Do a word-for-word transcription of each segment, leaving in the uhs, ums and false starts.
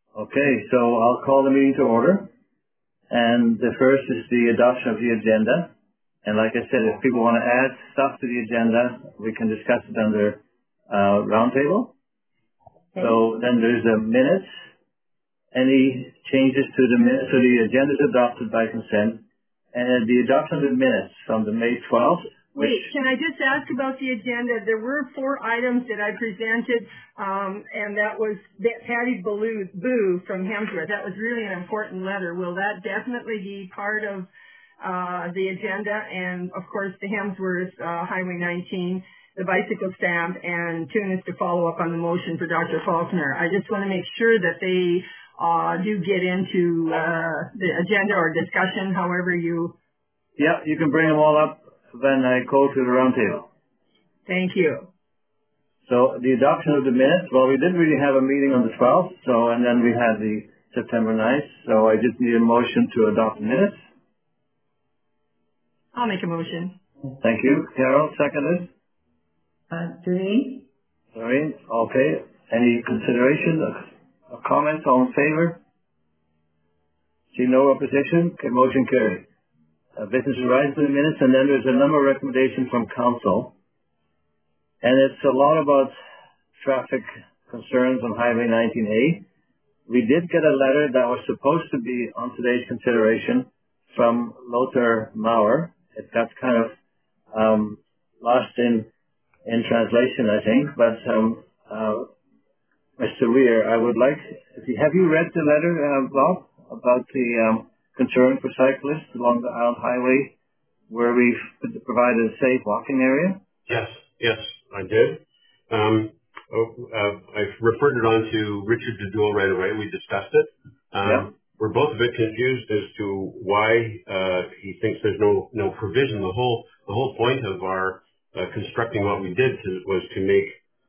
Okay, so I'll call the meeting to order. And the first is the adoption of the agenda. And like I said, if people want to add stuff to the agenda, we can discuss it under uh, roundtable. Okay. So then there's the minutes. Any changes to the minutes? So the agenda is adopted by consent. And the adoption of the minutes from the May twelfth. Wait, can I just ask about the agenda? There were four items that I presented, um, and that was Patty Boo, Boo from Hemsworth. That was really an important letter. Will that definitely be part of uh, the agenda? And, of course, the Hemsworth uh, Highway nineteen, the bicycle stamp, and Tunis to follow up on the motion for Doctor Faulkner. I just want to make sure that they uh, do get into uh, the agenda or discussion, however you... Yeah, you can bring them all up. Then I call to the roundtable. Thank you. So the adoption of the minutes, well, we didn't really have a meeting on the twelfth, so, and then we had the September ninth, so I just need a motion to adopt the minutes. I'll make a motion. Thank you. Carol, seconded. Uh, Doreen? Doreen, okay. Any consideration or comments? All in favor? See no opposition? Okay, motion carried. Uh, business arises in the minutes, and then there's a number of recommendations from council. And it's a lot about traffic concerns on Highway nineteen A. We did get a letter that was supposed to be on today's consideration from Lothar Mauer. It got kind of um, lost in in translation, I think. But um, uh, Mister Weir, I would like, if you, have you read the letter, uh, Bob, about the um, concern for cyclists along the Island Highway, where we've provided a safe walking area? Yes, yes, I did. Um, oh, uh, I referred it on to Richard Dudoul right away. We discussed it. Um, yeah. We're both a bit confused as to why uh, he thinks there's no no provision. The whole the whole point of our uh, constructing what we did to, was to make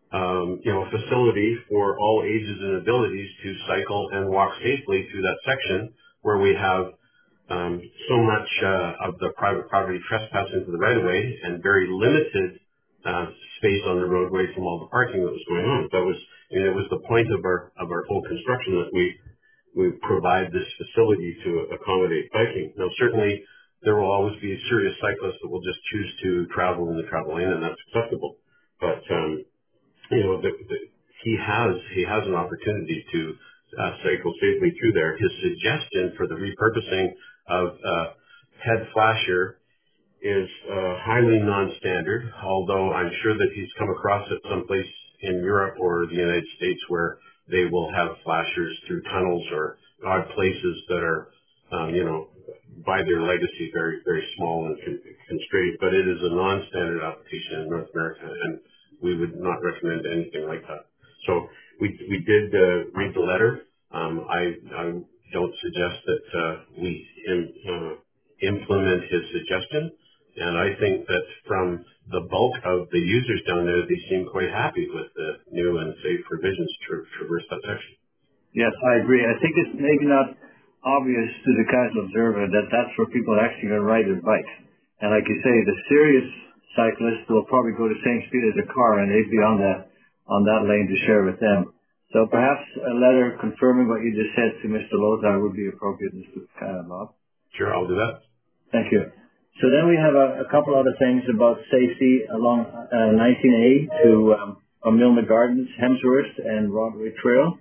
um, you know a facility for all ages and abilities to cycle and walk safely through that section where we have um, so much uh, of the private property trespass into the right-of-way and very limited uh, space on the roadway from all the parking that was going on. That was, and it was the point of our of our whole construction that we we provide this facility to accommodate biking. Now, certainly, there will always be serious cyclists that will just choose to travel in the travel lane, and that's acceptable. But um, you know, the, the, he has he has an opportunity to uh, cycle safely through there. His suggestion for the repurposing of uh, head flasher is uh, highly non-standard, although I'm sure that he's come across it someplace in Europe or the United States where they will have flashers through tunnels or odd places that are, um, you know, by their legacy very, very small and con- constrained. But it is a non-standard application in North America, and we would not recommend anything like that. So we we did uh, read the letter. Um, I, I don't suggest that uh, we im, uh, implement his suggestion. And I think that from the bulk of the users down there, they seem quite happy with the new and safe provisions to traverse that section. Yes, I agree. I think it's maybe not obvious to the casual observer that that's where people are actually going to ride their bikes. And like you say, the serious cyclists will probably go the same speed as a car, and they'd be on that on that lane to share with them. So perhaps a letter confirming what you just said to Mister Lothar would be appropriate, Mister Bob. Sure, I'll do that. Thank you. So then we have a, a couple other things about safety along uh, nineteen A to um, from Milner Gardens, Hemsworth, and Broadway Trail.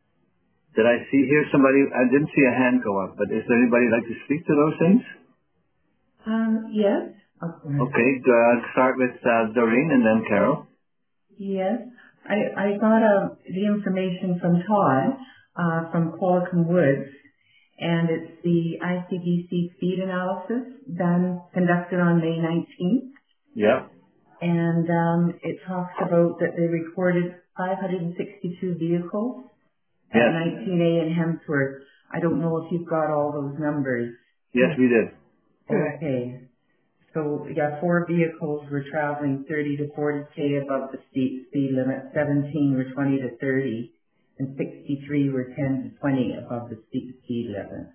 Did I see here somebody? I didn't see a hand go up, but is there anybody like to speak to those things? Um, yes. Okay. Okay, uh, start with uh, Doreen and then Carol. Yes. I, I got uh, the information from Todd uh, from Qualicum Woods, and it's the I C B C speed analysis done, conducted on May nineteenth. Yeah. And um, it talks about that they recorded five hundred sixty-two vehicles yes. at nineteen A in Hemsworth. I don't know if you've got all those numbers. Yes, we did. Okay. So, yeah, four vehicles were traveling thirty to forty K above the speed, speed limit, seventeen were twenty to thirty, and sixty-three were ten to twenty above the speed, speed limit.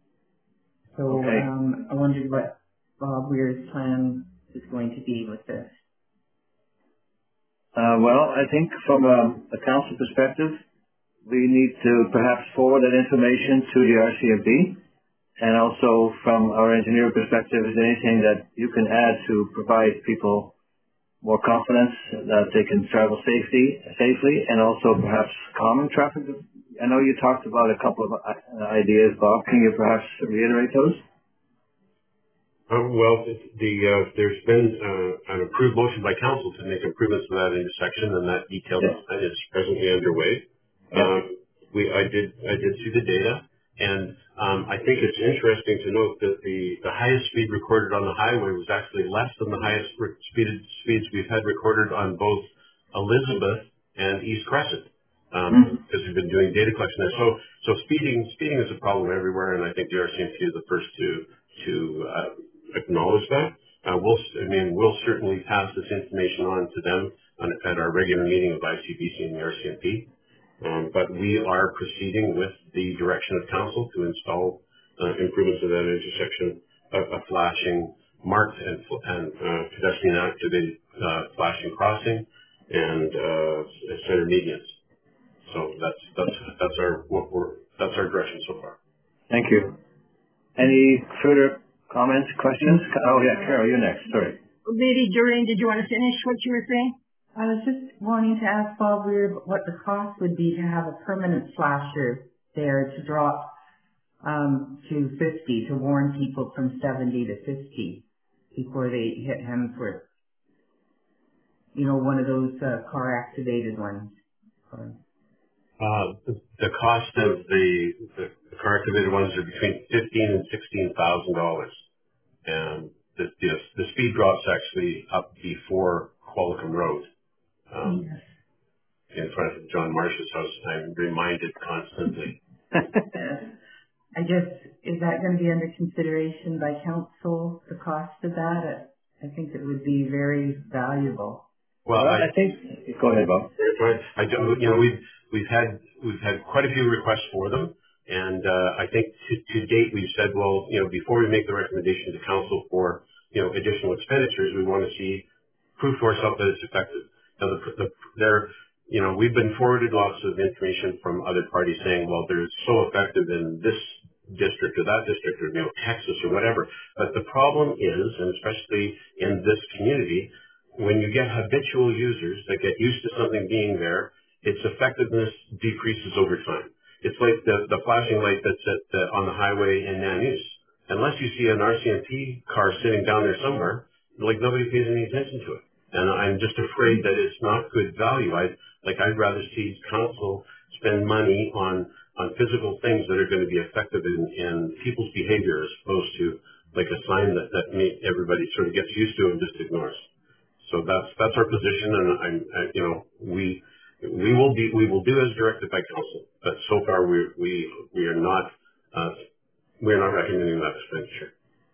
So, okay. um, I wondered what Bob Weir's plan is going to be with this. Uh, well, I think from a, a council perspective, we need to perhaps forward that information to the R C M P. And also from our engineer perspective, is there anything that you can add to provide people more confidence that they can travel safety, safely, and also perhaps common traffic? I know you talked about a couple of ideas, Bob. Can you perhaps reiterate those? Um, well, the, the uh, there's been uh, an approved motion by council to make improvements to that intersection, and that detailed Yeah. design is presently underway. Yeah. Um, we I did I did see the data, and um, I think it's interesting to note that the the highest speed recorded on the highway was actually less than the highest re- speeded speeds we've had recorded on both Elizabeth and East Crescent. Um, Mm-hmm. because we've been doing data collection there. So, so speeding, speeding is a problem everywhere, and I think the R C M P is the first to, to, uh, acknowledge that. Uh, we'll, I mean, we'll certainly pass this information on to them on, at our regular meeting of I C B C and the R C M P. Um, but we are proceeding with the direction of council to install, uh, improvements of that intersection, a, a flashing marked and, and, uh, pedestrian activated, uh, flashing crossing and, uh, center medians. So that's that's that's our what we're that's our direction so far. Thank you. Any further comments, questions? Oh yeah, Carol, you're next. Sorry. Lady Doreen, did you want to finish what you were saying? I was just wanting to ask Bob Weir what the cost would be to have a permanent flasher there to drop um, to fifty, to warn people from seventy to fifty before they hit Hemsworth. You know, one of those uh, car-activated ones. Uh, the, the cost of the, the, the car activated ones are between fifteen and sixteen thousand dollars, and the, the the speed drops actually up before Qualicum Road, um, Yes. in front of John Marsh's house. I'm reminded constantly. I guess, is that going to be under consideration by council, the cost of that? I think it would be very valuable. Well, Well, I, I think. Go ahead, Bob. I don't, you know, we've we've had we've had quite a few requests for them, and uh, I think to, to date we've said, well, you know, before we make the recommendation to council for you know additional expenditures, we want to see proof to ourselves that it's effective. Now, the, the, there, you know, we've been forwarded lots of information from other parties saying, well, they're so effective in this district or that district or, you know, Texas or whatever. But the problem is, and especially in this community, when you get habitual users that get used to something being there, its effectiveness decreases over time. It's like the, the flashing light that's at the, on the highway in Nanu's. Unless you see an R C M P car sitting down there somewhere, like nobody pays any attention to it. And I'm just afraid that it's not good value. I like I'd rather see council spend money on on physical things that are going to be effective in, in people's behavior as opposed to like a sign that that me, everybody sort of gets used to and just ignores. So that's that's our position, and I'm I, you know we we will be we will do as directed by council. But so far we we we are not uh, we are not recommending that expenditure.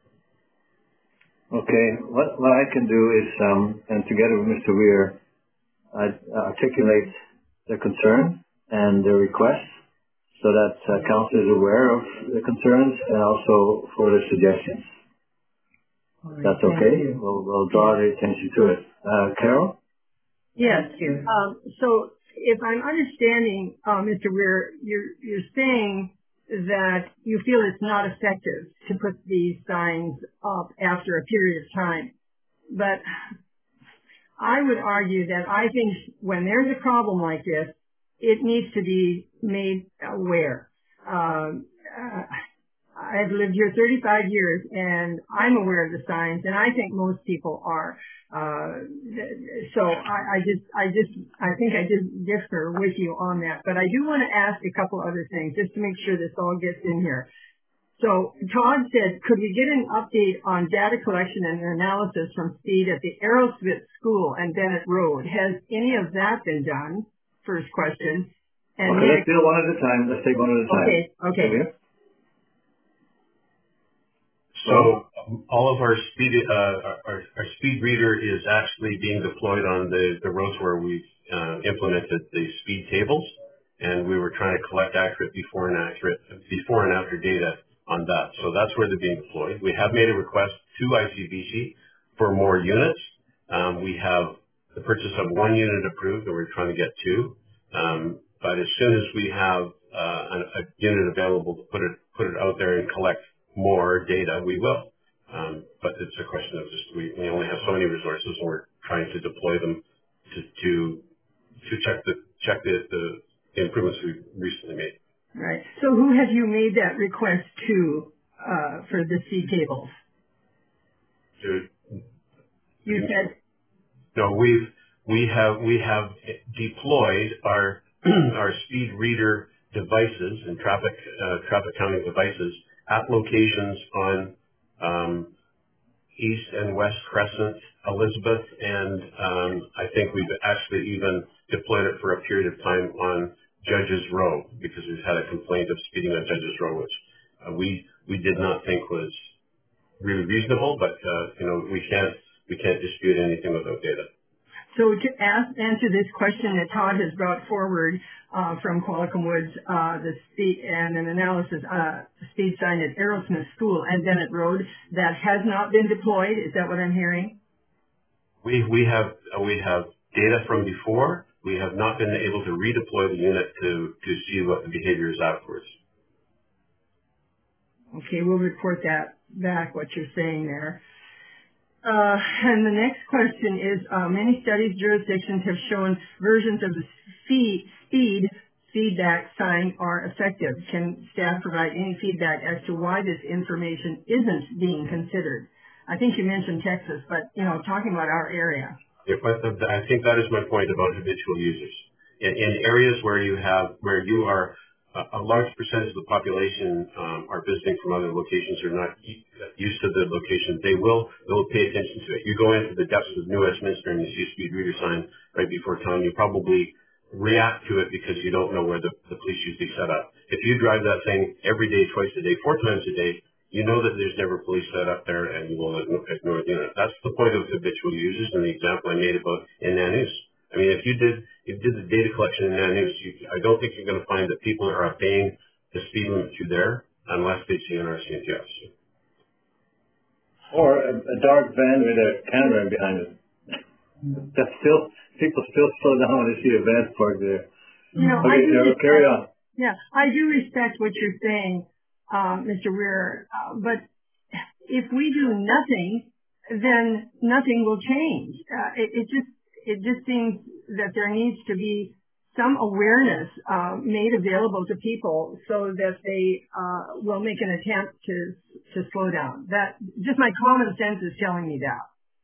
Okay. What what I can do is, um, and together with Mister Weir, I'd uh, articulate the concern and the request so that uh, council is aware of the concerns and also further suggestions. All right, That's thank okay. you. We'll, we'll draw the attention to it. Uh, Carol? Yes. Thank you. Um, so if I'm understanding, uh, Mister Weir, you're, you're saying that you feel it's not effective to put these signs up after a period of time. But I would argue that I think when there's a problem like this, it needs to be made aware. Um, uh, I've lived here thirty-five years, and I'm aware of the signs, and I think most people are. Uh, so I, I just, I just, I think I just differ with you on that. But I do want to ask a couple other things just to make sure this all gets in here. So Todd said, could we get an update on data collection and analysis from speed at the Aerosmith School and Bennett Road? Has any of that been done? First question. And okay, next, let's do it one at a time. Let's take one at a time. Okay, okay. Okay. So um, all of our speed uh, our, our speed reader is actually being deployed on the, the roads where we've uh, implemented the speed tables, and we were trying to collect accurate before and accurate before and after data on that. So that's where they're being deployed. We have made a request to I C B C for more units. Um, we have the purchase of one unit approved, and we're trying to get two. Um, but as soon as we have uh, a, a unit available to put it put it out there and collect more data, we will. Um, but it's a question of just we, we only have so many resources, and we're trying to deploy them to to, to check the check the, the improvements we've recently made. Right. So who have you made that request to uh, for the speed cables? To, You said no, we've we have we have deployed our our speed reader devices and traffic uh, traffic counting devices at locations on um, East and West Crescent, Elizabeth, and um, I think we've actually even deployed it for a period of time on Judges Row because we've had a complaint of speeding on Judges Row, which uh, we we did not think was really reasonable, but uh, you know we can't we can't dispute anything without data. so. To ask, answer this question that Todd has brought forward uh, from Qualicum Woods, uh, the speed and an analysis uh, speed sign at Aerosmith School and Bennett Road that has not been deployed. Is that what I'm hearing? We we have uh, we have data from before. We have not been able to redeploy the unit to to see what the behavior is afterwards. Okay, we'll report that back. What you're saying there. Uh, and the next question is, uh, many studies, jurisdictions have shown versions of the speed, speed feedback sign are effective. Can staff provide any feedback as to why this information isn't being considered? I think you mentioned Texas, but, you know, talking about our area. Yeah, but the, I think that is my point about habitual users. In, in areas where you have, where you are, a, a large percentage of the population um, are visiting from other locations or not used to the location, they will they will pay attention to it. You go into the depths of New Westminster and you see a speed reader sign right before town, you probably react to it because you don't know where the, the police usually set up. If you drive that thing every day, twice a day, four times a day, you know that there's never police set up there and you will ignore the unit. That's the point of habitual users and the example I made about in Nanu's. I mean, if you did if you did the data collection in Nanu's, you, I don't think you're going to find that people are obeying the speed limit through there unless they see an R C M P officer. Or a, a dark van with a camera behind it. That's still, people still slow down when they see a van parked there. You know, okay, I do Joe, respect, carry on. Yeah, I do respect what you're saying, uh, Mister Weir, uh, but if we do nothing, then nothing will change. Uh, it, it just, it just seems that there needs to be some awareness uh, made available to people so that they uh, will make an attempt to to slow down. That just my common sense is telling me that.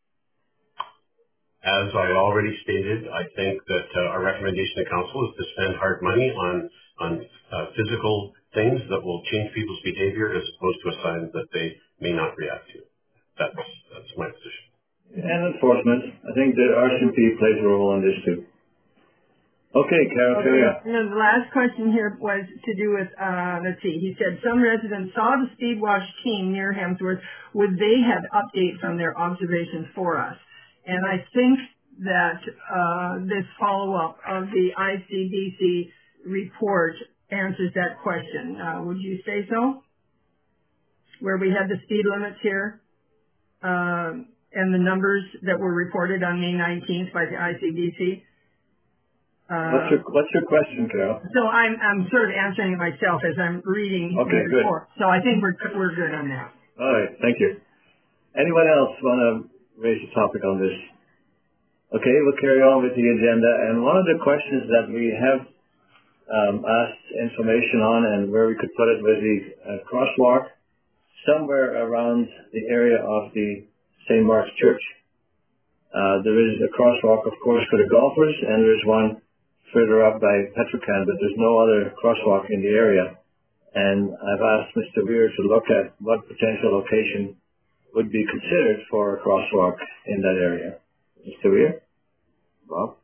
As I already stated, I think that uh, our recommendation to council is to spend hard money on on uh, physical things that will change people's behavior as opposed to a sign that they may not react to. That's that's my position. And enforcement. I think the R C M P plays a role in this too. Okay, Carol, Okay. carry on. And then the last question here was to do with, uh, let's see, he said some residents saw the speed wash team near Hemsworth. Would they have updates from their observations for us? And I think that uh, this follow-up of the I C B C report answers that question. Uh, would you say so? Where we had the speed limits here um, and the numbers that were reported on May nineteenth by the I C B C. Uh, what's your What's your question, Carol? so I'm I'm sort of answering it myself as I'm reading okay, the good. report. So I think we're we're good on that. All right, thank you. Anyone else want to raise a topic on this? Okay, we'll carry on with the agenda. And one of the questions that we have um, asked information on and where we could put it was the uh, crosswalk somewhere around the area of the Saint Mark's Church. Uh, there is a crosswalk, of course, for the golfers, and there's one further up by Petrocan, but there's no other crosswalk in the area. And I've asked Mister Weir to look at what potential location would be considered for a crosswalk in that area. Mister Weir? Bob?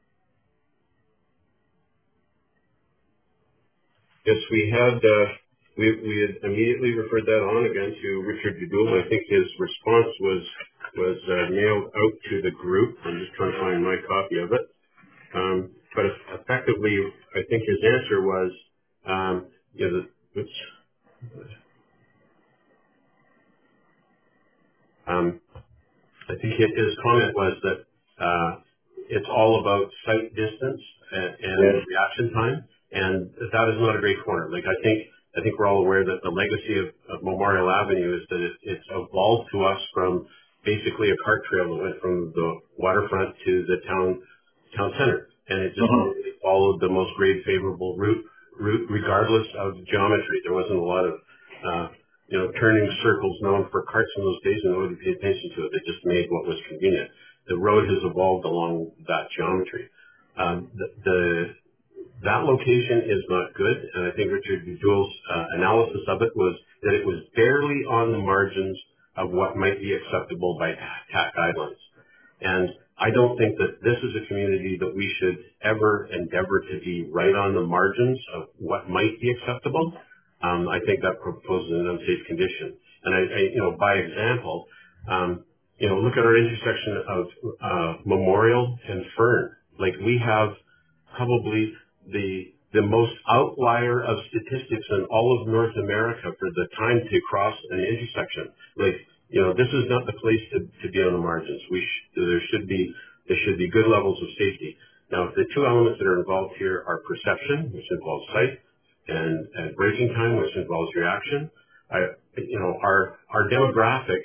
Yes, we had uh, we we had immediately referred that on again to Richard Dudoul. I think his response was was uh, mailed out to the group. I'm just trying to find my copy of it. Um, but effectively, I think his answer was, um, you know, the, oops, um, I think his, his comment was that uh, it's all about sight distance and, and Yes. reaction time. And that is not a great corner. Like I think, I think we're all aware that the legacy of, of Memorial Avenue is that it, it's evolved to us from basically a cart trail that went from the waterfront to the town, town center. And it just uh-huh. really followed the most grade favorable route, route regardless of geometry. There wasn't a lot of, uh, you know, turning circles known for carts in those days, and nobody paid attention to it. They just made what was convenient. The road has evolved along that geometry. Um, the, the that location is not good, and I think Richard Jewell's uh, analysis of it was that it was barely on the margins of what might be acceptable by T A C guidelines. And I don't think that this is a community that we should ever endeavor to be right on the margins of what might be acceptable. Um, I think that proposes an unsafe condition. And I, I you know, by example, um, you know, look at our intersection of uh, Memorial and Fern. Like we have probably the the most outlier of statistics in all of North America for the time to cross an intersection. Like, you know, this is not the place to, to be on the margins. We sh- there should be there should be good levels of safety. Now, the two elements that are involved here are perception, which involves sight, and, and braking time, which involves reaction. I, you know, our our demographic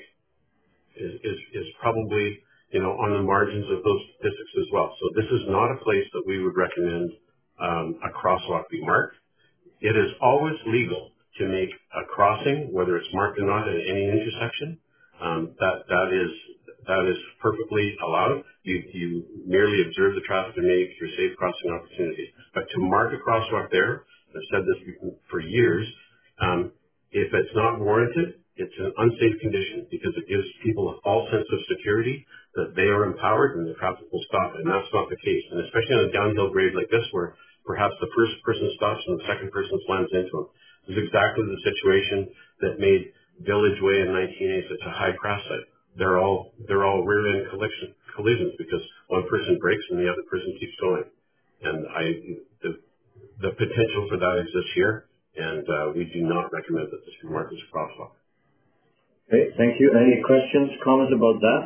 is, is is probably, you know, on the margins of those statistics as well. So this is not a place that we would recommend um, a crosswalk be marked. It is always legal to make a crossing, whether it's marked or not, at any intersection. Um, that that is that is perfectly allowed. You you merely observe the traffic and make your safe crossing opportunity. But to mark a crosswalk there, I've said this for years, um, if it's not warranted, it's an unsafe condition because it gives people a false sense of security that they are empowered and the traffic will stop. And that's not the case. And especially on a downhill grade like this where perhaps the first person stops and the second person slams into him. This is exactly the situation that made Village Way in nineteen eighty such a high crash site. They're all they're all rear end collision, collisions because one person brakes and the other person keeps going. And I the the potential for that exists here, and uh, we do not recommend that this be marked as a crosswalk. Okay, thank you. Any questions, comments about that?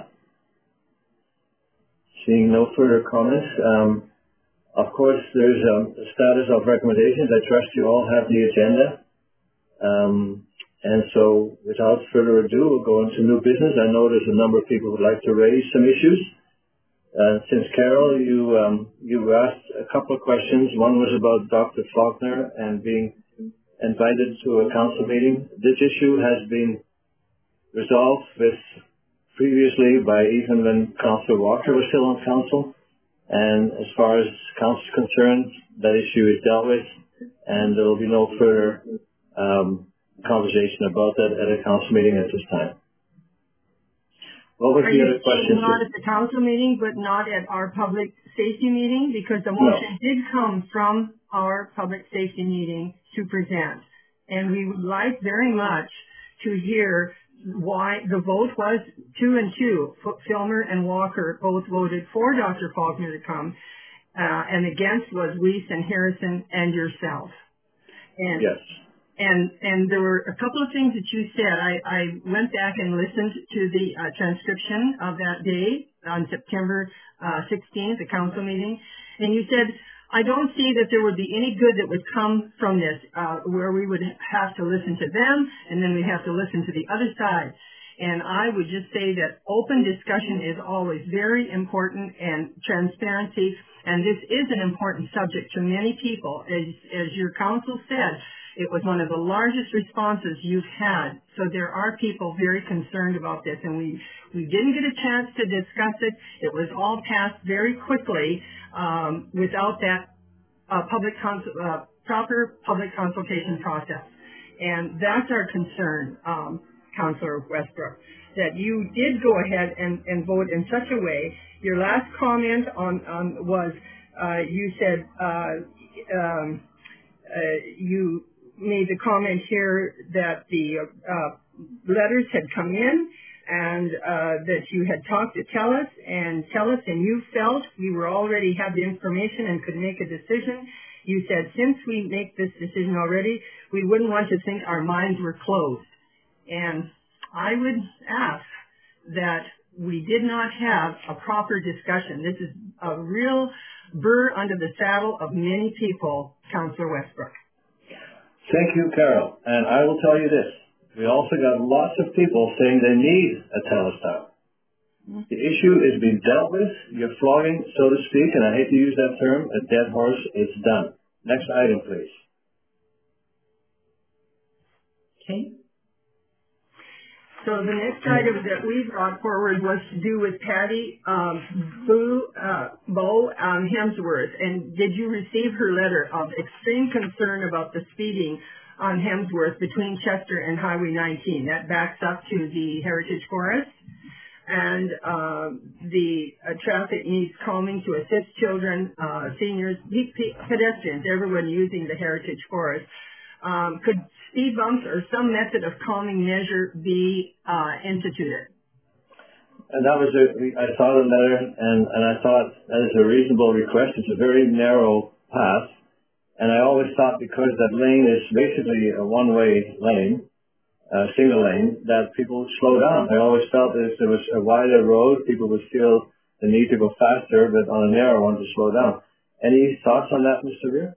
Seeing no further comments. Um, of course, there's um, a status of recommendations. I trust you all have the agenda. Um, and so, without further ado, we'll go into new business. I know there's a number of people who would like to raise some issues. Uh, since Carol, you um, you asked a couple of questions. One was about Doctor Faulkner and being invited to a council meeting. This issue has been resolved with previously by even when Councillor Walker was still on council. And as far as council is concerned, that issue is dealt with, and there will be no further um, conversation about that at a council meeting at this time. What was Are the you other question? not at the council meeting, but not at our public safety meeting? Because the motion no. did come from our public safety meeting to present. And we would like very much to hear why the vote was two and two. Filmer and Walker both voted for Doctor Faulkner to come, uh, and against was Weiss and Harrison and yourself. And yes. And and there were a couple of things that you said. I, I went back and listened to the uh, transcription of that day on September uh, sixteenth, the council meeting, and you said, I don't see that there would be any good that would come from this, uh, where we would have to listen to them, and then we have to listen to the other side. And I would just say that open discussion is always very important, and transparency, and this is an important subject to many people. As, as your council said, it was one of the largest responses you've had. So there are people very concerned about this, and we, we didn't get a chance to discuss it. It was all passed very quickly um, without that uh, public cons- uh, proper public consultation process. And that's our concern, um, Councillor Westbrook, that you did go ahead and, and vote in such a way. Your last comment on, on was uh, you said uh, um, uh, you made the comment here that the uh, letters had come in and uh, that you had talked to TELUS and TELUS and you felt we were already had the information and could make a decision. You said since we make this decision already, we wouldn't want to think our minds were closed. And I would ask that we did not have a proper discussion. This is a real burr under the saddle of many people, Councillor Westbrook. Thank you, Carol. And I will tell you this. We also got lots of people saying they need a TELUS tower. The issue is being dealt with. You're flogging, so to speak, and I hate to use that term, a dead horse. It's done. Next item, please. Okay. So the next item that we brought forward was to do with Patty um, Boo, uh, Bow um, Hemsworth. And did you receive her letter of extreme concern about the speeding on Hemsworth between Chester and Highway nineteen? That backs up to the Heritage Forest. And uh, the uh, traffic needs calming to assist children, uh, seniors, pe- pe- pedestrians, everyone using the Heritage Forest. Um, could speed bumps or some method of calming measure be uh, instituted? And that was a, I saw the letter, and, and I thought that is a reasonable request. It's a very narrow path, and I always thought because that lane is basically a one-way lane, a single lane, that people would slow down. I always felt that if there was a wider road, people would feel the need to go faster, but on a narrow one to slow down. Any thoughts on that, Mister Weir?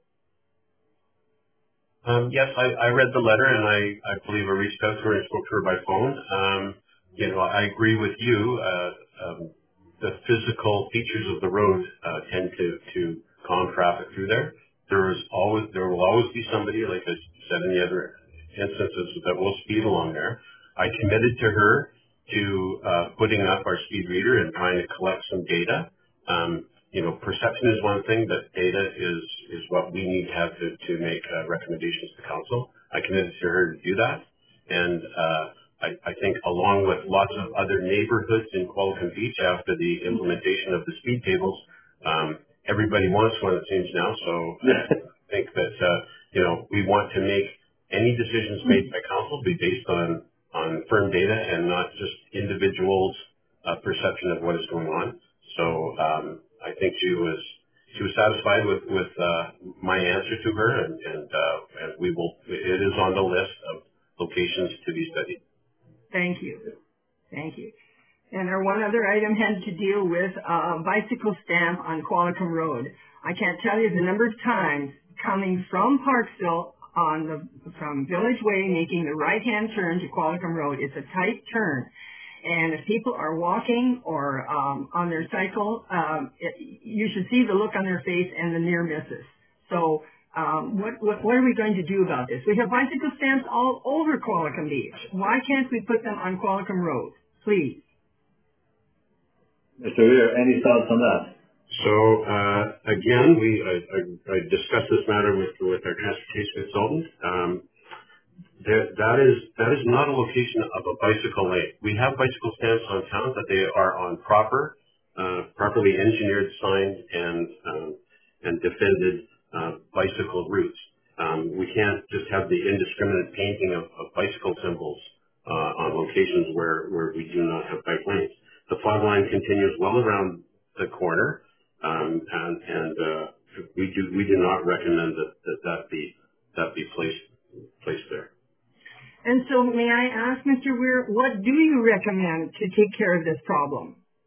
Um, yes, I, I read the letter, and I, I believe I reached out to her and spoke to her by phone. Um, you know, I agree with you. Uh, um, the physical features of the road uh, tend to, to calm traffic through there. There is always, there will always be somebody, like I said in the other instances, that will speed along there. I committed to her to uh, putting up our speed reader and trying to collect some data. Um, You know, perception is one thing, but data is, is what we need to have to, to make uh, recommendations to council. I committed to her to do that. And uh, I, I think along with lots of other neighborhoods in Qualicum Beach after the implementation of the speed tables, um, everybody wants one, it seems now. So I think that, uh, you know, we want to make any decisions made by council be based on, on firm data and not just individuals' uh, perception of what is going on. So um, I think she was she was satisfied with with uh, my answer to her, and and, uh, and we will. It is on the list of locations to be studied. Thank you, thank you. And our one other item had to deal with a bicycle stamp on Qualicum Road. I can't tell you the number of times coming from Parksville on the from Village Way, making the right-hand turn to Qualicum Road. It's a tight turn. And if people are walking or um, on their cycle, um, it, you should see the look on their face and the near misses. So um, what, what, what are we going to do about this? We have bicycle stamps all over Qualicum Beach. Why can't we put them on Qualicum Road? Please. Mister Weir, any thoughts on that? So uh, again, we I, I, I discussed this matter with with our transportation consultant. Um, There, that is that is not a location of a bicycle lane. We have bicycle stamps on town, but they are on proper, uh, properly engineered, signed, and um, and defended uh, bicycle routes. Um, we can't just have the indiscriminate painting of, of bicycle symbols uh, on locations where, where we do not have bike lanes. The fog line continues well around the corner, um, and and uh, we do we do not recommend that that, that be that be placed placed there. And so may I ask, Mister Weir, what do you recommend to take care of this problem?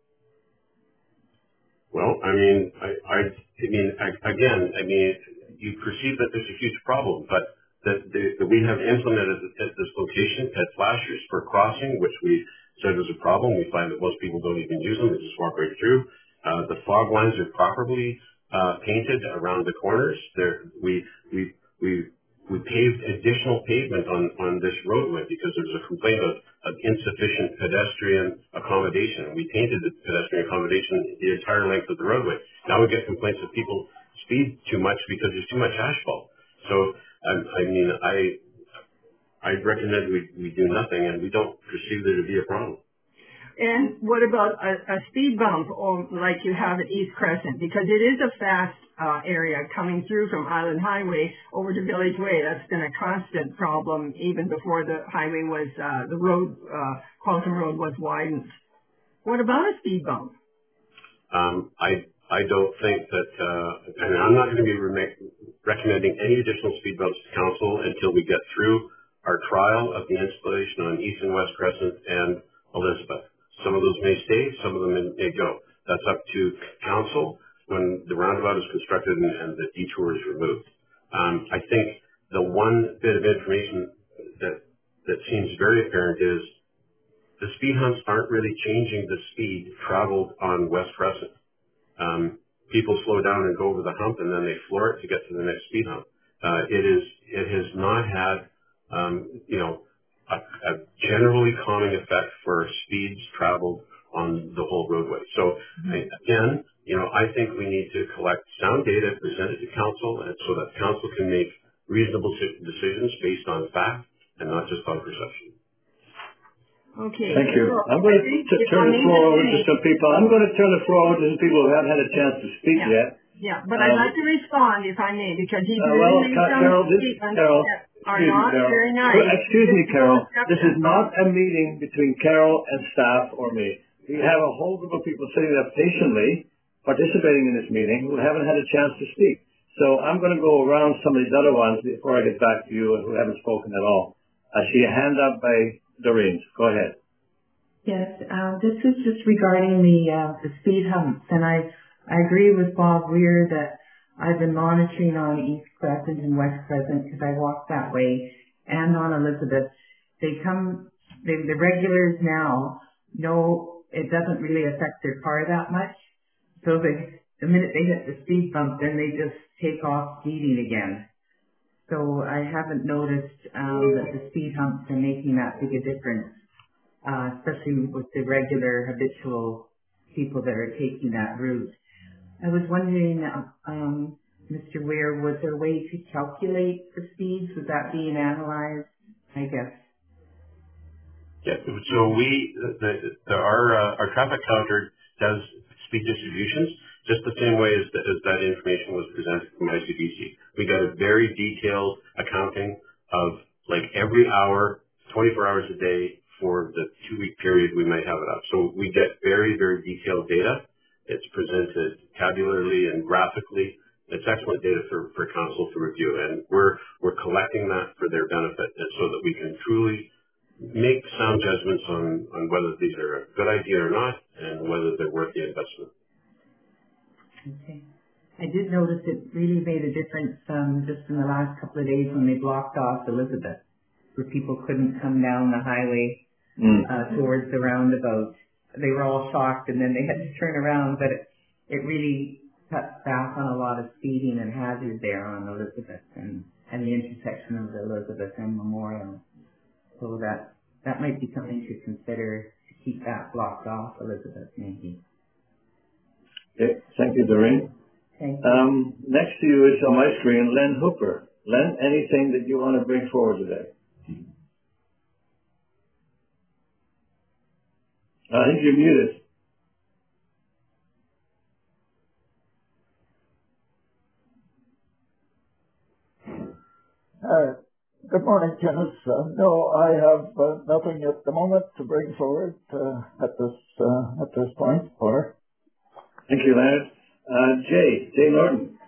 Well, I mean, I, I, I mean, I, again, I mean, you perceive that there's a huge problem, but that, that we have implemented at this location pet flashers for crossing, which we said was a problem. We find that most people don't even use them; they just walk right through. Uh, the fog lines are properly uh, painted around the corners. There, we we we we paved additional pavement on, on this roadway because there was a complaint of, of insufficient pedestrian accommodation. We painted the pedestrian accommodation the entire length of the roadway. Now we get complaints that people speed too much because there's too much asphalt. So, I, I mean, I I recommend we, we do nothing, and we don't perceive there to be a problem. And what about a, a speed bump or like you have at East Crescent? Because it is a fast uh, area coming through from Island Highway over to Village Way. That's been a constant problem even before the highway was, uh, the road, uh, Qualicum Road was widened. What about a speed bump? Um, I I don't think that, uh, and I'm not going to be re- recommending any additional speed bumps to council until we get through our trial of the installation on East and West Crescent and Elizabeth. Some of those may stay, some of them may, may go. That's up to council. when the roundabout is constructed and, and the detour is removed. Um, I think the one bit of information that that seems very apparent is the speed humps aren't really changing the speed traveled on West Crescent. Um, people slow down and go over the hump, and then they floor it to get to the next speed hump. Uh, it is it has not had um, you know a, a generally calming effect for speeds traveled on the whole roadway. So I, again, you know, I think we need to collect sound data, present it to council, and so that council can make reasonable decisions based on fact and not just on perception. Okay. Thank you. So I'm going I think to if turn I the may floor just over to finish- some people. I'm going to turn the floor over to some people who haven't had a chance to speak Yeah. yet. Yeah, but I'd Um, like to respond if I may, because he's Uh, well, really made Ca- some Carol, this, statements Carol, that are excuse me, not Carol. very nice. Well, Excuse me, Carol. This is Acceptance. not a meeting between Carol and staff or me. We have a whole group of people sitting there patiently participating in this meeting who haven't had a chance to speak. So I'm going to go around some of these other ones before I get back to you who haven't spoken at all. I see a hand up by Doreen. Go ahead. Yes, um, this is just regarding the uh, the speed humps, and I I agree with Bob Weir that I've been monitoring on East Crescent and West Crescent because I walk that way, and on Elizabeth. They come, they, the regulars now know it doesn't really affect their car that much, so they, the minute they hit the speed bump, then they just take off speeding again. So I haven't noticed um, that the speed humps are making that big a difference. Uh, especially with the regular habitual people that are taking that route. I was wondering, um, Mister Weir, was there a way to calculate the speeds? Was that being analyzed? I guess. Yeah. So we, the, the, the, our uh, our traffic counter does speed distributions just the same way as, the, as that information was presented from I C B C. We got a very detailed accounting of like every hour, twenty-four hours a day for the two-week period we might have it up. So we get very, very detailed data. It's presented tabularly and graphically. It's excellent data for, for council to review, and we're we're collecting that for their benefit, and so that we can truly make sound judgments on, on whether these are a good idea or not, and whether they're worth the investment. Okay. I did notice it really made a difference um, just in the last couple of days when they blocked off Elizabeth, where people couldn't come down the highway mm. uh, towards the roundabout. They were all shocked, and then they had to turn around, but it, it really cuts back on a lot of speeding and hazard there on Elizabeth and, and the intersection of the Elizabeth and Memorial. So that that might be something to consider to keep that blocked off, Elizabeth, maybe. Okay, thank you, Doreen. Thank you. Um, next to you is on my screen, Len Hooper. Len, anything that you want to bring forward today? I think you're muted. Uh, Good morning, Kenneth. Uh, no, I have uh, nothing at the moment to bring forward uh, at this uh, at this point. Or thank you, Leonard. Uh, Jay, Jay Norton.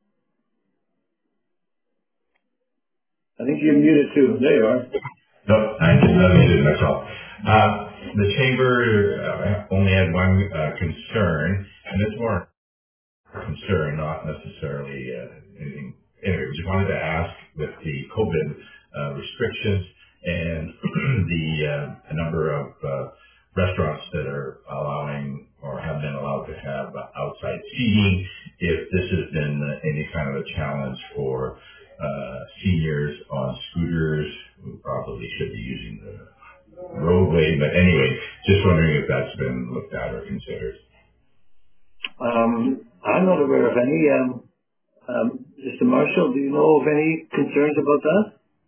I think you're muted too. There you are. No, I just unmuted myself. Uh, the chamber uh, only had one uh, concern, and it's more concern, not necessarily uh, anything. Anyway, we just wanted to ask with the COVID uh, restrictions and the uh, number of uh, restaurants that are allowing or have been allowed to have uh, outside seating, if this has been uh, any kind of a challenge for uh, seniors on scooters who probably should be using the roadway. But anyway, just wondering if that's been looked at or considered. Um, I'm not aware of any. Um, um, Mister Marshall, do you know of any concerns about that?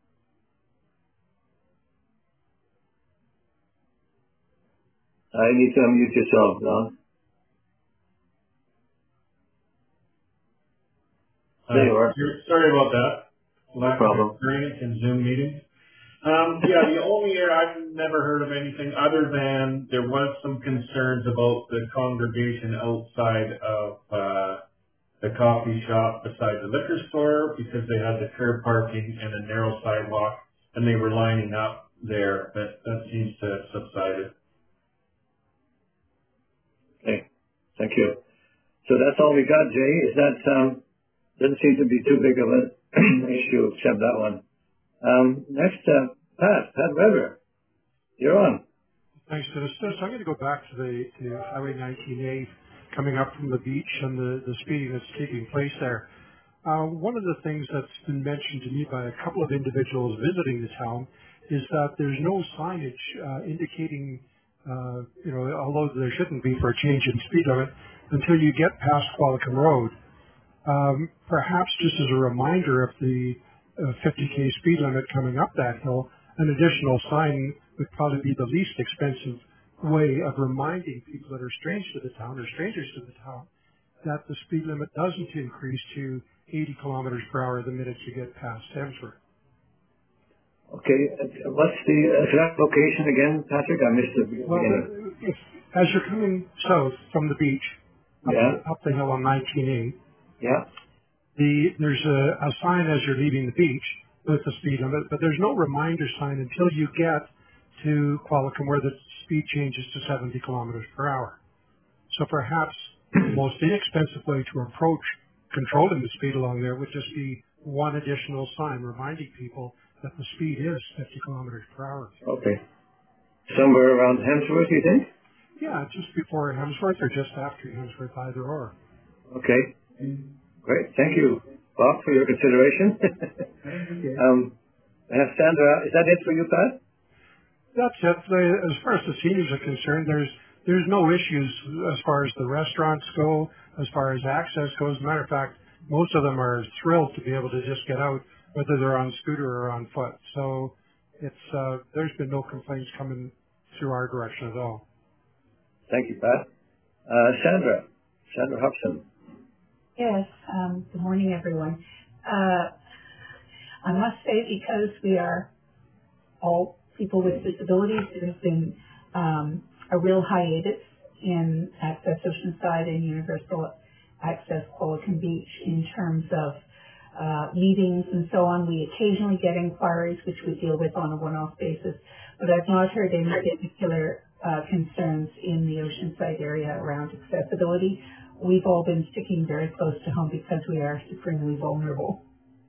I need to unmute yourself, Don. Uh, there you are. Sorry about that. No problem. Experience in Zoom meetings. Um, yeah, the only year I've never heard of anything other than there was some concerns about the congregation outside of uh, the coffee shop beside the liquor store because they had the curb parking and a narrow sidewalk, and they were lining up there. But that seems to have subsided. Okay, thank you. So that's all we got, Jay. Is that, um, doesn't seem to be too big of an issue, except that one. Um, next, uh, Pat, Pat Weber. You're on. Thanks, Dennis. So I'm going to go back to the to Highway nineteen A, coming up from the beach and the, the speeding that's taking place there. Uh, one of the things that's been mentioned to me by a couple of individuals visiting the town is that there's no signage uh, indicating, uh, you know, although there shouldn't be for a change in speed limit, until you get past Qualicum Road. Um, perhaps just as a reminder of the uh, fifty K speed limit coming up that hill, an additional sign would probably be the least expensive way of reminding people that are strange to the town or strangers to the town that the speed limit doesn't increase to eighty kilometers per hour the minute you get past Hemsworth. Okay, uh, what's the exact location again, Patrick? I missed the beginning. Well, if, as you're coming south from the beach, up, Yeah. up the hill on nineteen A, Yeah. the, there's a, a sign as you're leaving the beach with the speed limit, but there's no reminder sign until you get to Qualicum where the speed changes to seventy kilometers per hour. So perhaps the most inexpensive way to approach controlling the speed along there would just be one additional sign reminding people that the speed is fifty kilometers per hour. Okay. Somewhere around Hemsworth, you think? Yeah, just before Hemsworth or just after Hemsworth, either or. Okay. Great. Thank you, Bob, for your consideration. um, I have Sandra. Is that it for you, Pat? That's it. The- As far as the seniors are concerned, there's there's no issues as far as the restaurants go, as far as access goes. As a matter of fact, most of them are thrilled to be able to just get out, whether they're on scooter or on foot. So it's uh, there's been no complaints coming through our direction at all. Thank you, Pat. Uh, Sandra. Sandra Hobson. Yes, um, good morning, everyone. Uh, I must say, because we are all people with disabilities, there has been um, a real hiatus in Access Oceanside and Universal Access Qualicum Beach in terms of uh, meetings and so on. We occasionally get inquiries, which we deal with on a one-off basis, but I've not heard any particular uh, concerns in the Oceanside area around accessibility. We've all been sticking very close to home because we are supremely vulnerable.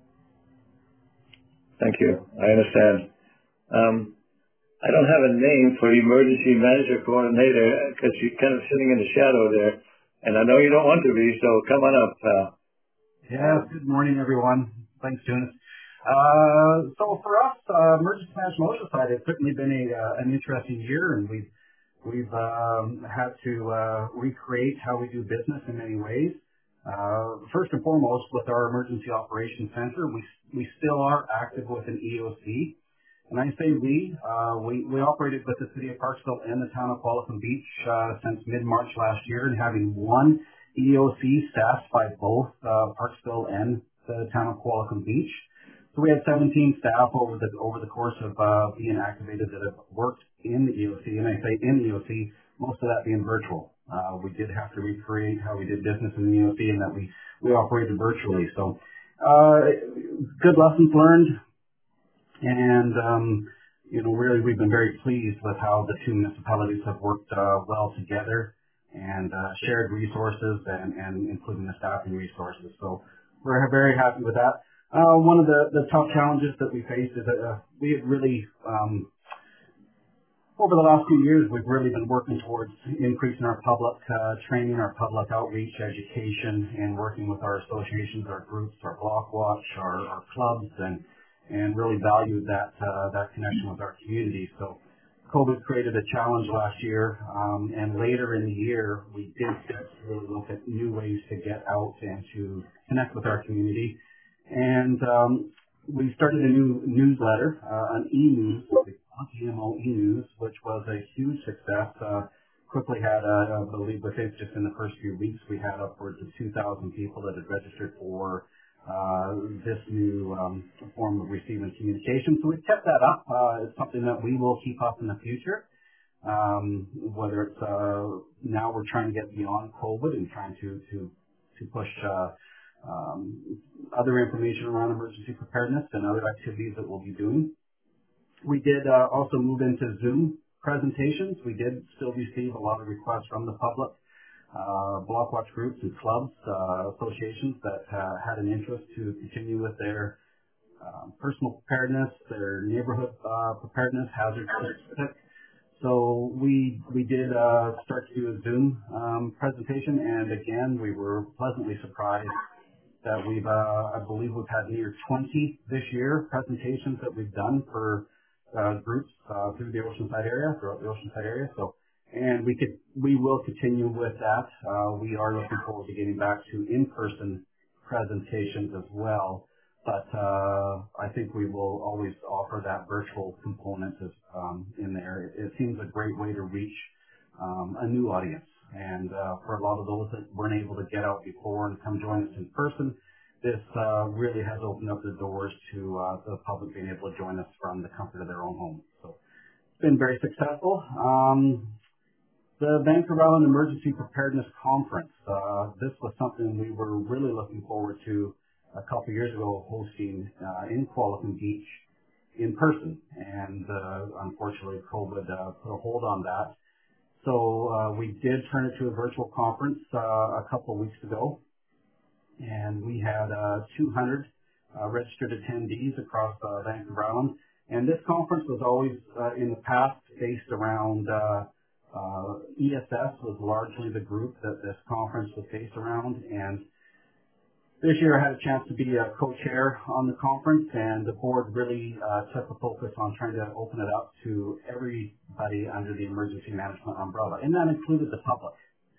Thank you. I understand. Um, I don't have a name for the emergency manager coordinator because you're kind of sitting in the shadow there, and I know you don't want to be, so come on up, pal. Yeah, good morning, everyone. Thanks, Jonas. Uh, so for us, uh, Emergency Management Oceanside, it's certainly been a uh, an interesting year, and we've we've um, had to uh, recreate how we do business in many ways. Uh, first and foremost, with our Emergency Operations Center, we we still are active with an E O C. And I say we, uh, we, we operated with the City of Parksville and the Town of Qualicum Beach uh, since mid-March last year, and having one E O C staffed by both uh, Parksville and the Town of Qualicum Beach. So we had seventeen staff over the over the course of uh, being activated that have worked in the E O C, and I say in the E O C, most of that being virtual. Uh, we did have to recreate how we did business in the E O C, and that we, we operated virtually. So uh, good lessons learned. And, um, you know, really we've been very pleased with how the two municipalities have worked uh, well together and uh, shared resources and, and including the staffing resources. So we're very happy with that. Uh, one of the, the tough challenges that we faced is that uh, we have really, um, over the last few years, we've really been working towards increasing our public uh, training, our public outreach, education, and working with our associations, our groups, our block watch, our, our clubs, and and really valued that uh, that connection with our community. So COVID created a challenge last year, um, and later in the year, we did start to really look at new ways to get out and to connect with our community. And um, we started a new newsletter, uh, an e-news, T M O e-news, which was a huge success. Uh, quickly had, uh, I believe, within just in the first few weeks, we had upwards of two thousand people that had registered for Uh, this new um, form of receiving communication. So we've kept that up. Uh, it's something that we will keep up in the future. Um, whether it's uh, now we're trying to get beyond COVID and trying to to to push uh, um, other information around emergency preparedness and other activities that we'll be doing. We did uh, also move into Zoom presentations. We did still receive a lot of requests from the public uh, block watch groups and clubs, uh, associations that uh, had an interest to continue with their uh, personal preparedness, their neighborhood uh, preparedness, hazard specific. So we we did uh, start to do a Zoom um, presentation, and again we were pleasantly surprised that we've uh, I believe we've had near twenty this year presentations that we've done for uh, groups uh, through the Oceanside area, throughout the Oceanside area. So, and we could we will continue with that. Uh, we are looking forward to getting back to in-person presentations as well. But uh, I think we will always offer that virtual component as, um, in there. It, it seems a great way to reach um, a new audience. And uh, for a lot of those that weren't able to get out before and come join us in person, this uh, really has opened up the doors to uh, the public being able to join us from the comfort of their own home. So it's been very successful. Um, the Vancouver Island Emergency Preparedness Conference, uh, this was something we were really looking forward to a couple of years ago, hosting uh, in Qualicum Beach in person. And uh, unfortunately, COVID uh, put a hold on that. So uh, we did turn it to a virtual conference uh, a couple of weeks ago, and we had uh, two hundred uh, registered attendees across uh, Vancouver Island. And this conference was always uh, in the past based around uh, uh, E S S was largely the group that this conference was based around. And this year I had a chance to be a co-chair on the conference, and the board really uh, took a focus on trying to open it up to everybody under the emergency management umbrella, and that included the public.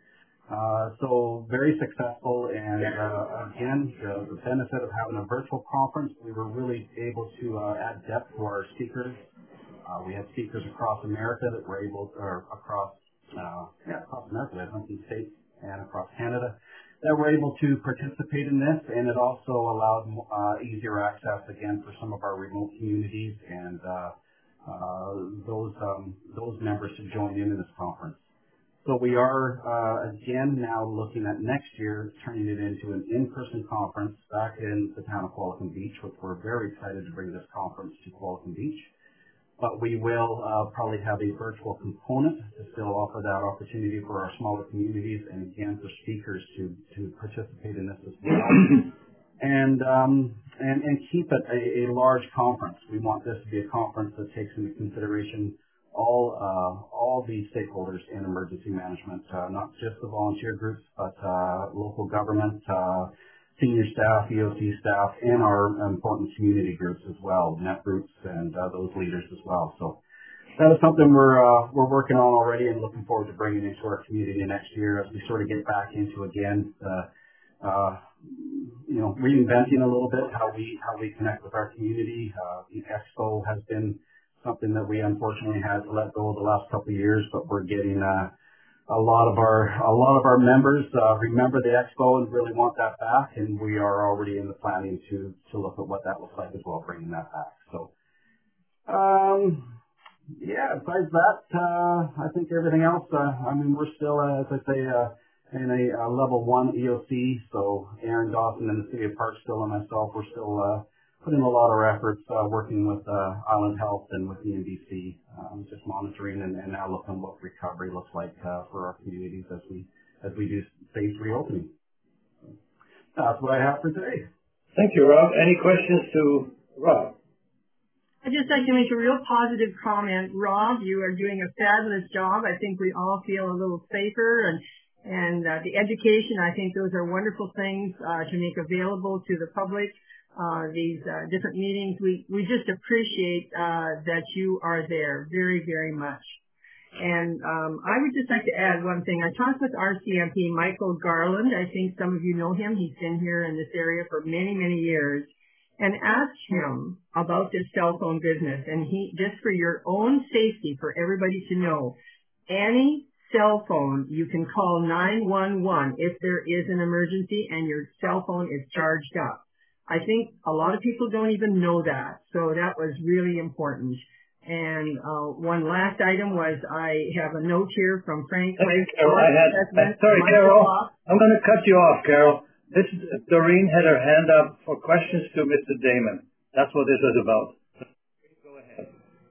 Uh, so very successful, and uh, again, the, the benefit of having a virtual conference, we were really able to uh, add depth to our speakers. Uh, we had speakers across America that were able, or across, uh, yeah, across America, I think, in the States and across Canada, that were able to participate in this, and it also allowed uh, easier access again for some of our remote communities and uh, uh, those um, those members to join in in this conference. So we are uh, again now looking at next year turning it into an in-person conference back in the town of Qualicum Beach, which we're very excited to bring this conference to Qualicum Beach. But we will uh, probably have a virtual component to still offer that opportunity for our smaller communities, and again for speakers to, to participate in this as well. and, um, and and keep it a, a large conference. We want this to be a conference that takes into consideration all uh, all the stakeholders in emergency management, uh, not just the volunteer groups, but uh, local government, uh, senior staff, E O C staff, and our important community groups as well, net groups, and uh, those leaders as well. So that is something we're uh, we're working on already, and looking forward to bringing into our community next year as we sort of get back into again, uh, uh, you know, reinventing a little bit how we how we connect with our community. Uh, the expo has been something that we unfortunately had to let go the last couple of years, but we're getting. Uh, A lot of our a lot of our members uh, remember the expo and really want that back, and we are already in the planning to to look at what that looks like as well, bringing that back. So, um, yeah. Besides that, uh, I think everything else. Uh, I mean, we're still, uh, as I say, uh, in a, a level one E O C. So, Aaron Dawson and the City of Parkville and myself, we're still uh, putting a lot of efforts uh, working with uh, Island Health and with the N B C, um, just monitoring and, and now looking what recovery looks like uh, for our communities as we as we do phase reopening. That's what I have for today. Thank you, Rob. Any questions to Rob? I'd just like to make a real positive comment. Rob, you are doing a fabulous job. I think we all feel a little safer, and and uh, the education, I think those are wonderful things uh, to make available to the public. Uh, these uh, different meetings, we, we just appreciate uh, that you are there very, very much. And um, I would just like to add one thing. I talked with R C M P Michael Garland. I think some of you know him. He's been here in this area for many, many years. And asked him about this cell phone business. And he, just for your own safety, for everybody to know, any cell phone, you can call nine one one if there is an emergency and your cell phone is charged up. I think a lot of people don't even know that, so that was really important. And uh, one last item was I have a note here from Frank. Hey, Carol, I had, uh, sorry, Carol, I'm going to cut you off, Carol. This is, Doreen had her hand up for questions to Mister Damon. That's what this is about. Go ahead.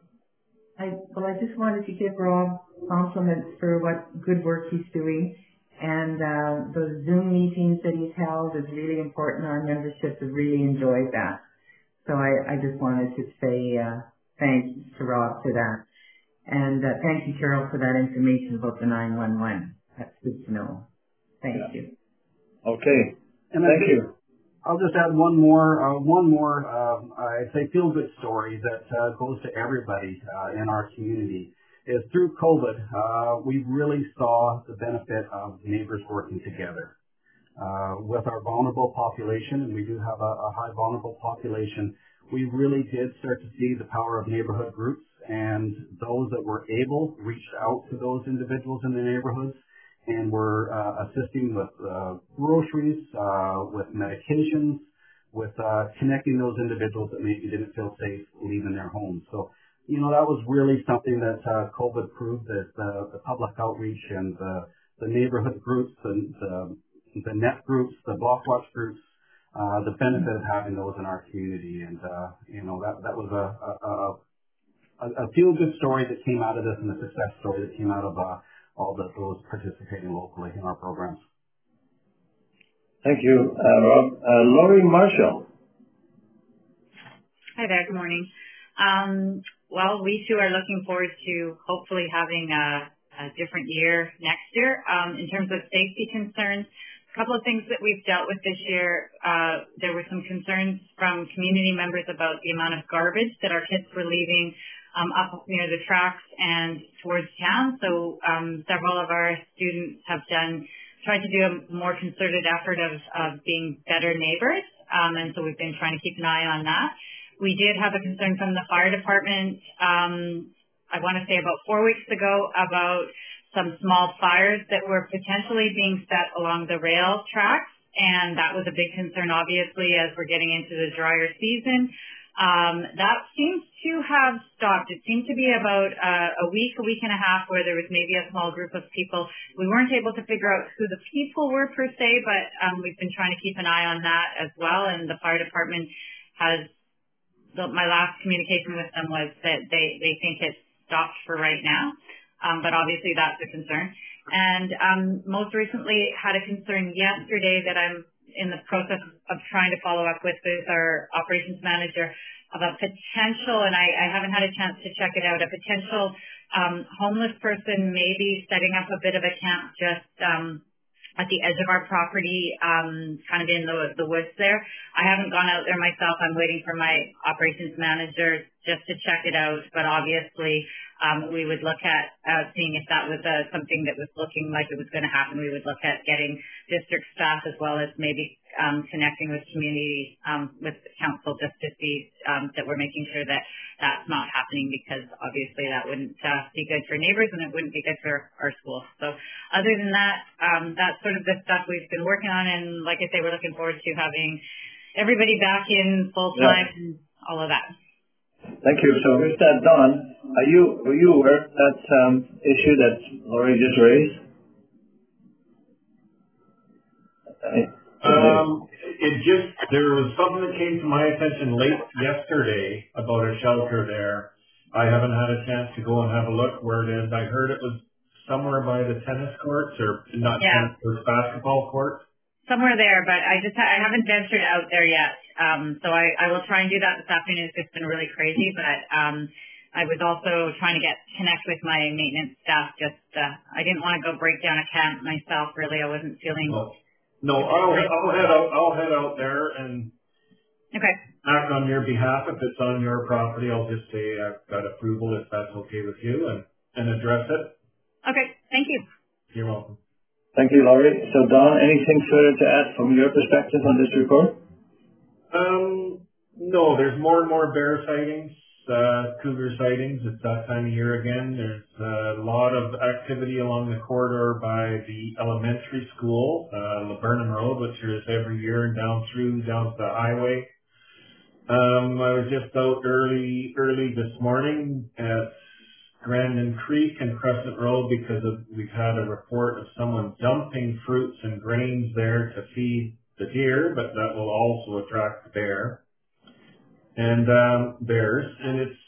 I, well, I just wanted to give Rob compliments for what good work he's doing. And uh, those Zoom meetings that he's held is really important. Our membership has really enjoyed that. So I, I just wanted to say uh, thanks to Rob for that. And uh, thank you, Carol, for that information about the nine one one. That's good to know. Thank yeah. you. Okay. And thank you. I'll just add one more, uh, one more, uh, I say feel-good story that uh, goes to everybody uh, in our community. Is through COVID, uh, we really saw the benefit of neighbors working together. Uh, with our vulnerable population, and we do have a, a high vulnerable population, we really did start to see the power of neighborhood groups, and those that were able reached out to those individuals in the neighborhoods and were uh, assisting with uh, groceries, uh, with medications, with uh, connecting those individuals that maybe didn't feel safe leaving their homes. So, you know, that was really something that uh, COVID proved, that uh, the public outreach and the, the neighborhood groups and the, the net groups, the block watch groups, uh, the benefit of having those in our community. And, uh, you know, that, that was a, a, a, a feel-good story that came out of this, and a success story that came out of uh, all the, those participating locally in our programs. Thank you, uh, Rob. Uh, Laurie Marshall. Hi there, good morning. Um, well, we too are looking forward to hopefully having a, a different year next year. Um, in terms of safety concerns, a couple of things that we've dealt with this year, uh, there were some concerns from community members about the amount of garbage that our kids were leaving um, up near the tracks and towards town. So um, several of our students have done, tried to do a more concerted effort of, of being better neighbors. Um, and so we've been trying to keep an eye on that. We did have a concern from the fire department, um, I want to say about four weeks ago, about some small fires that were potentially being set along the rail tracks. And that was a big concern, obviously, as we're getting into the drier season. Um, that seems to have stopped. It seemed to be about uh, a week, a week and a half where there was maybe a small group of people. We weren't able to figure out who the people were per se, but um, we've been trying to keep an eye on that as well. And the fire department has, the, my last communication with them was that they, they think it's stopped for right now. Um, but obviously that's a concern. And um, most recently had a concern yesterday that I'm in the process of trying to follow up with with our operations manager of a potential, and I, I haven't had a chance to check it out, a potential um, homeless person maybe setting up a bit of a camp just um, at the edge of our property, um, kind of in the, the woods there. I haven't gone out there myself. I'm waiting for my operations manager just to check it out, but obviously um, we would look at uh, seeing if that was uh, something that was looking like it was going to happen. We would look at getting district staff as well as maybe um, connecting with community, um, with the council, just to see um, that we're making sure that that's not happening, because obviously that wouldn't uh, be good for neighbors and it wouldn't be good for our schools. So other than that, um, that's sort of the stuff we've been working on, and like I say, we're looking forward to having everybody back in full time yeah. and all of that. Thank you. So with that done, are you were you aware of that um, issue that Laurie just raised? Um, it just, there was something that came to my attention late yesterday about a shelter there. I haven't had a chance to go and have a look where it is. I heard it was somewhere by the tennis courts, or not yeah. tennis courts, basketball courts. Somewhere there, but I just I haven't ventured out there yet. Um, so I, I will try and do that this afternoon. It's just been really crazy, but um, I was also trying to get connect with my maintenance staff. Just uh, I didn't want to go break down a camp myself. Really, I wasn't feeling. No, no I'll I'll head out. I'll head out there and okay. act on your behalf. If it's on your property, I'll just say I've got approval if that's okay with you, and and address it. Okay, thank you. You're welcome. Thank you, Laurie. So, Don, anything further to add from your perspective on this report? Um, no, there's more and more bear sightings, uh, cougar sightings. It's that time of year again. There's a lot of activity along the corridor by the elementary school, uh, Laburnum Road, which is every year, and down through, down to the highway. Um, I was just out early, early this morning at Grandin Creek and Crescent Road because of, we've had a report of someone dumping fruits and grains there to feed the deer, but that will also attract the bear and um, bears. And it's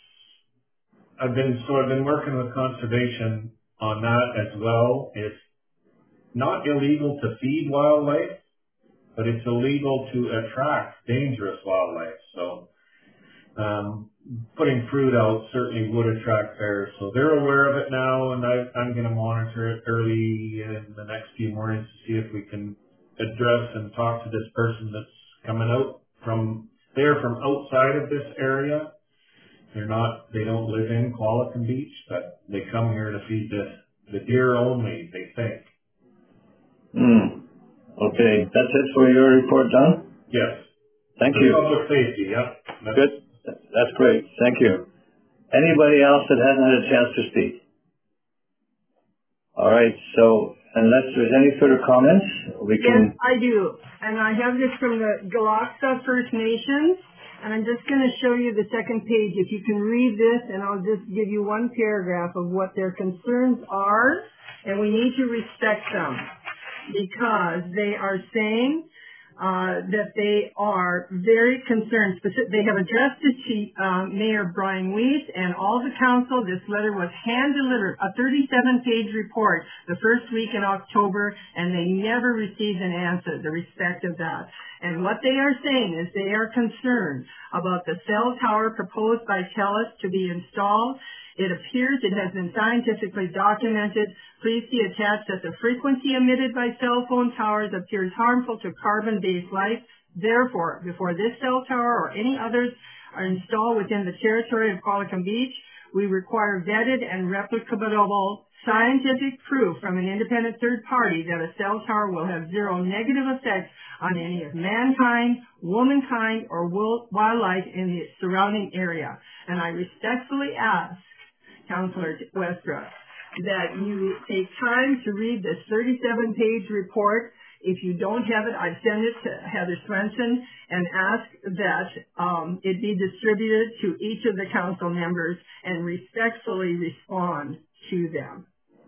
I've been so I've been working with conservation on that as well. If not illegal to feed wildlife, but it's illegal to attract dangerous wildlife. So um, putting fruit out certainly would attract bears. So they're aware of it now, and I, I'm going to monitor it early in the next few mornings to see if we can address and talk to this person that's coming out from, they're from outside of this area. They're not, they don't live in Qualicum Beach, but they come here to feed the, the deer only, they think. Hmm. Okay, that's it for your report, Don? Yes. Thank For you. Public safety, yeah. That's Good. That's great. Thank you. Anybody else that hasn't had a chance to speak? All right, so unless there's any further comments, we can... Yes, I do. And I have this from the Galaksa First Nations, and I'm just going to show you the second page. If you can read this, and I'll just give you one paragraph of what their concerns are, and we need to respect them because they are saying uh, that they are very concerned. Specific, they have addressed it to um, Mayor Brian Weiss and all the council. This letter was hand-delivered, a thirty-seven page report the first week in October, and they never received an answer, the respect of that. And what they are saying is they are concerned about the cell tower proposed by TELUS to be installed. It appears it has been scientifically documented. Please see attached that the frequency emitted by cell phone towers appears harmful to carbon-based life. Therefore, before this cell tower or any others are installed within the territory of Qualicum Beach, we require vetted and replicable scientific proof from an independent third party that a cell tower will have zero negative effects on any of mankind, womankind, or wildlife in the surrounding area. And I respectfully ask Councillor Westbrook that you take time to read this thirty-seven page report. If you don't have it, I've sent it to Heather Swenson and ask that um, it be distributed to each of the council members and respectfully respond to them.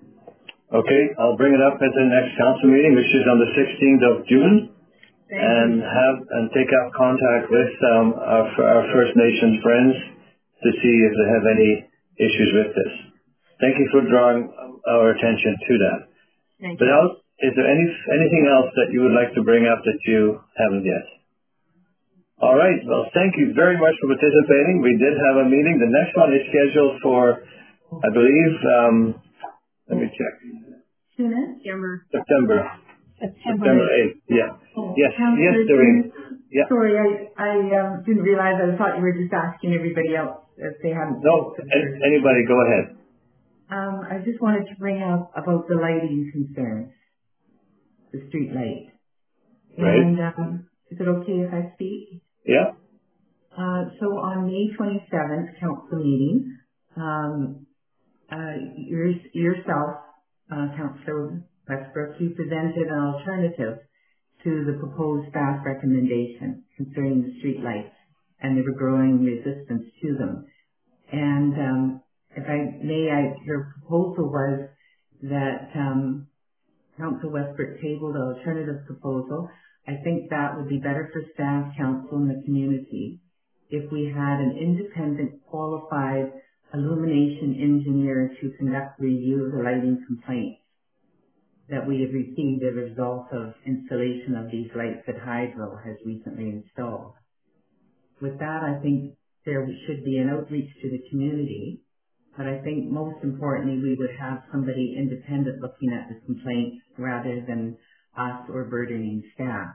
Okay, I'll bring it up at the next council meeting, which is on the sixteenth of June. Thank and you. have and take up contact with um, our, our First Nations friends to see if they have any issues with this. Thank you for drawing our attention to that. Thank but you. else, is there any anything else that you would like to bring up that you haven't yet? All right. Well, thank you very much for participating. We did have a meeting. The next one is scheduled for, I believe, um, let me check. Sooner? September. September. September. September eighth. Yeah. Oh, Yes. Councillor Yes, Doreen. Yeah. Sorry, I, I um, didn't realize. I thought you were just asking everybody else if they hadn't. No, an- anybody, go ahead. Um, I just wanted to bring up about the lighting concerns, the street light. Right. And um, is it okay if I speak? Yeah. Uh, so on May twenty-seventh, council meeting, um, uh, yours, yourself, uh, Councillor Westbrook, you presented an alternative to the proposed staff recommendation concerning the street lights, and there were growing resistance to them. And um, if I may, I, your proposal was that um, Council Westbrook tabled an alternative proposal. I think that would be better for staff, council, and the community if we had an independent, qualified illumination engineer to conduct review of the lighting complaints that we have received as a result of installation of these lights that Hydro has recently installed. With that, I think there should be an outreach to the community, but I think most importantly, we would have somebody independent looking at the complaints rather than us or burdening staff.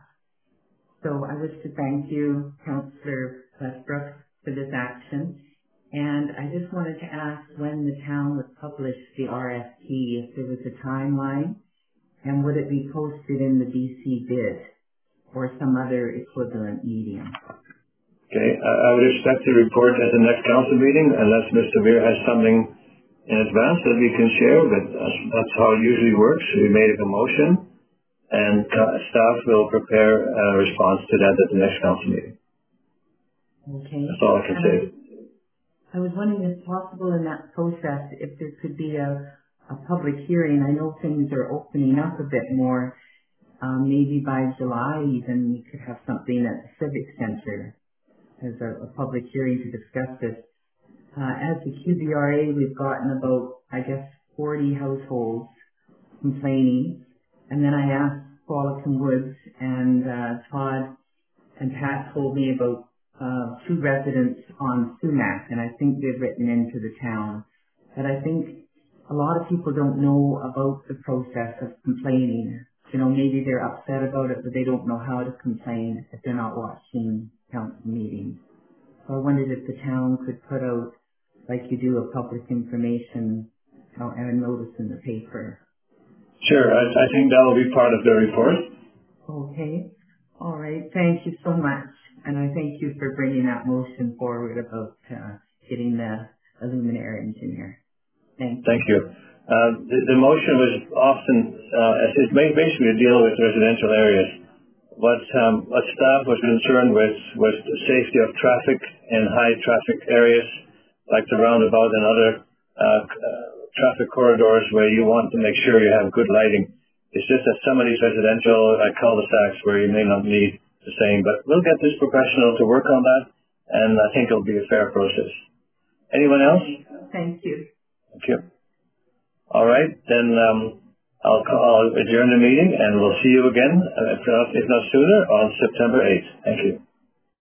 So I wish to thank you, Councillor Westbrook, for this action. And I just wanted to ask when the town would publish the R F P, if there was a timeline, and would it be posted in the D C bid or some other equivalent medium? Okay, I, I would expect to report at the next council meeting unless Mister Beer has something in advance that we can share, but that's, that's how it usually works. We made a motion and uh, staff will prepare a response to that at the next council meeting. Okay. That's all I can say. I was wondering if possible in that process if there could be a, a public hearing. I know things are opening up a bit more. Um, maybe by July even we could have something at the Civic Center as a, a public hearing to discuss this. Uh, as the Q B R A, we've gotten about, I guess, forty households complaining, And then I asked Qualicum Woods, and uh, Todd and Pat told me about uh, two residents on Sumac, and I think they've written into the town. But I think a lot of people don't know about the process of complaining. You know, maybe they're upset about it, but they don't know how to complain if they're not watching council meetings. So I wondered if the town could put out, like you do, a public information uh, and a notice in the paper. Sure, I, I think that will be part of the report. Okay. All right. Thank you so much. And I thank you for bringing that motion forward about uh, getting the, the luminaire engineer. Thank you. Thank you. Uh, the, the motion was often, uh, it's basically a deal with residential areas. What, um, what staff was concerned with was the safety of traffic in high traffic areas, like the roundabout and other uh, uh, traffic corridors where you want to make sure you have good lighting. It's just that some of these residential uh, cul-de-sacs where you may not need the same, but we'll get this professional to work on that, and I think it'll be a fair process. Anyone else? Thank you. Thank you. All right, then um, I'll, call, I'll adjourn the meeting, and we'll see you again, uh, if, not, if not sooner, on September eighth. Thank you.